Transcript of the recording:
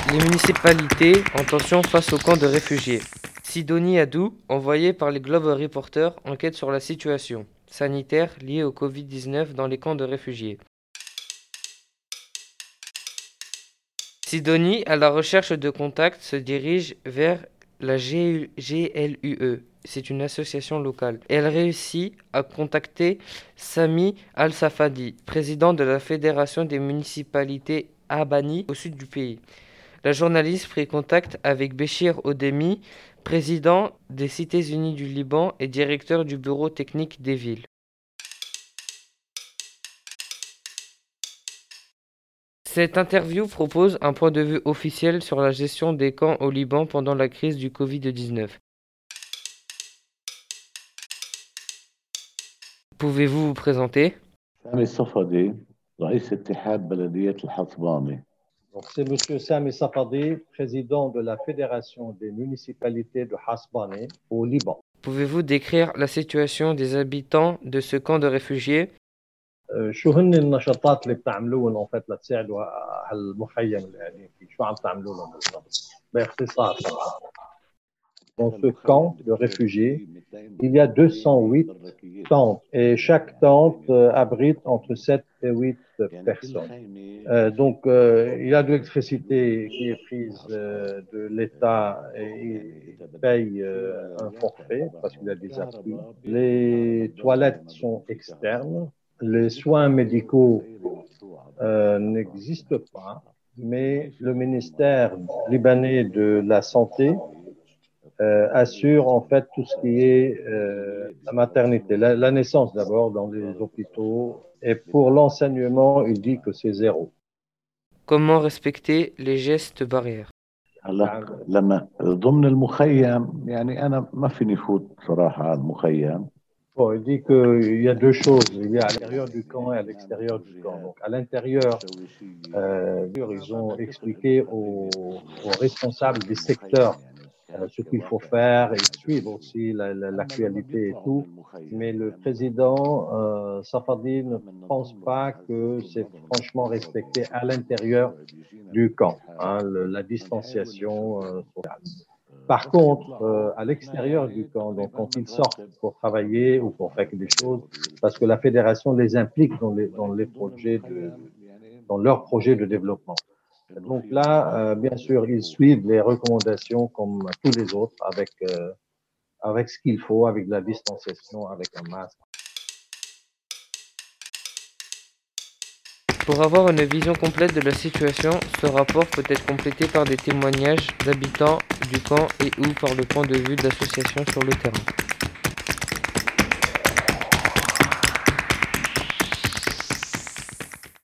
Les municipalités en tension face au camp de réfugiés. Sidonie Adou, envoyée par les Globe Reporters, enquête sur la situation sanitaire liée au Covid-19 dans les camps de réfugiés. Sidonie, à la recherche de contacts, se dirige vers la GLUE. C'est une association locale. Elle réussit à contacter Sami Al-Safadi, président de la Fédération des municipalités Abani au sud du pays. La journaliste prit contact avec Béchir Odemi, président des Cités Unies du Liban et directeur du bureau technique des villes. Cette interview propose un point de vue officiel sur la gestion des camps au Liban pendant la crise du Covid-19. Pouvez-vous vous présenter? سامي الصفدي رئيس اتحاد بلدية الحصباني. Donc, c'est M. Sami Safadi, président de la Fédération des municipalités de Hasbane au Liban. Pouvez-vous décrire la situation des habitants de ce camp de réfugiés? شو هن النشاطات اللي بتعملوهم en fait لتساعدوا على المخيم اللي قاعدين فيه؟ شو عم تعملوا لهم بالضبط؟ باختصار طبعا. Dans ce camp de réfugiés, il y a 208 tentes et chaque tente abrite entre 7 et 8 personnes. Donc, il y a de l'électricité qui est prise de l'État et il paye un forfait parce qu'il y a des appuis. Les toilettes sont externes. Les soins médicaux n'existent pas, mais le ministère libanais de la Santé assure en fait tout ce qui est la maternité, la naissance d'abord dans les hôpitaux, et pour l'enseignement, il dit que c'est 0. Comment respecter les gestes barrières? هلا لما ضمن المخيم يعني أنا ما فيني فوت صراحة على المخيم. Bon, il dit qu'il y a deux choses, il y a à l'intérieur du camp et à l'extérieur du camp. Donc, à l'intérieur, ils ont expliqué aux responsables des secteurs ce qu'il faut faire, et suivre aussi l'actualité et tout. Mais le président Safadi ne pense pas que c'est franchement respecté à l'intérieur du camp, hein, la distanciation sociale. Par contre, à l'extérieur du camp, donc quand ils sortent pour travailler ou pour faire des choses, parce que la fédération les implique dans leurs projets de développement. Donc là, bien sûr, ils suivent les recommandations comme tous les autres, avec ce qu'il faut, avec de la distanciation, avec un masque. Pour avoir une vision complète de la situation, ce rapport peut être complété par des témoignages d'habitants du camp et ou par le point de vue d'associations sur le terrain.